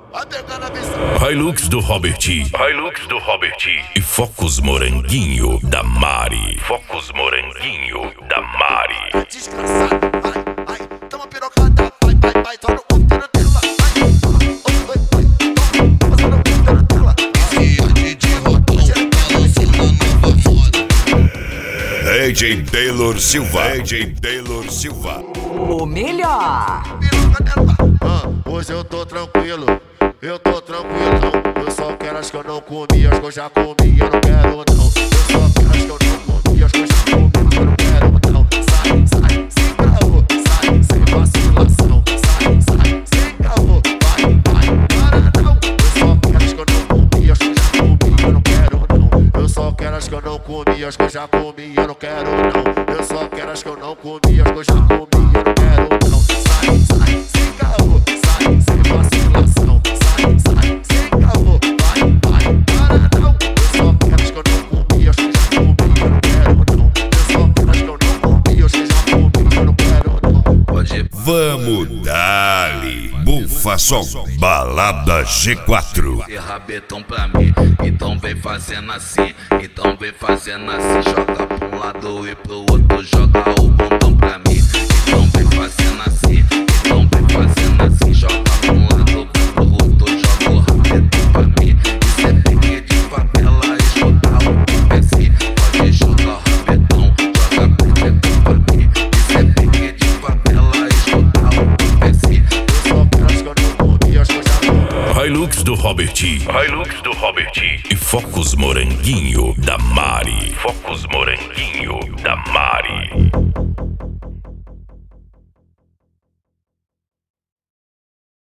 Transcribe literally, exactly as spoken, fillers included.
Vai pegar na visão. Hilux do Robert, Hilux do Robert e Focus Moranguinho da Mari. Focus Moranguinho da Mari. Desgraçado, vai, vai, toma pirocada, vai, vai, vai, toma no cu na tela, vai, vai, vai, toma, toma no cu na tela. Dia de rodão, balançando a nova moda. D J Taylor Silva, D J Taylor Silva. O melhor. Ah, hoje eu tô tranquilo, eu tô tranquilão. Eu só quero as que eu não comi, as que eu já comi, eu não quero não. Eu só quero as que eu não comi, as que eu já comi, eu não quero não. Sai, sai, sem caô, sai, sem vacilação. Sai, sai, sem caô, vai, vai, para não. Eu só quero as que eu não comi, as que eu já comi, eu não quero não. Eu só quero as que eu não comi, as que eu já comi, eu não quero não. Eu só quero as que eu não comi, as que eu já comi, eu não quero não. Sai, sai, sem caô, sai, sem vacilação. Sai, sai, sem caô, vai, vai, para não. Eu só quero as que eu não comi, as que eu já comi, eu não quero não. Eu só quero as que eu não comi, as que eu já comi, eu não quero não. Pode Vamos dali, bufa som, balada G quatro. ter rabetão pra mim, então vem fazendo assim, então vem fazendo assim, joga pra um lado e pro outro, joga o bundão pra mim, então vem fazendo assim, então vem fazendo assim, joga pra um lado e pro outro, joga o rabetão pra mim. Isso é pique de favela, escutar o que é assim, pode jogar o rabetão, joga rabetão pra mim. Isso é pique de favela, escutar o que é assim. Eu só quero as que eu não comi, as que eu já comi. Hilux do Robert, Hilux do Robert e Focus Moranguinho da Mari. Focus Moranguinho da Mari.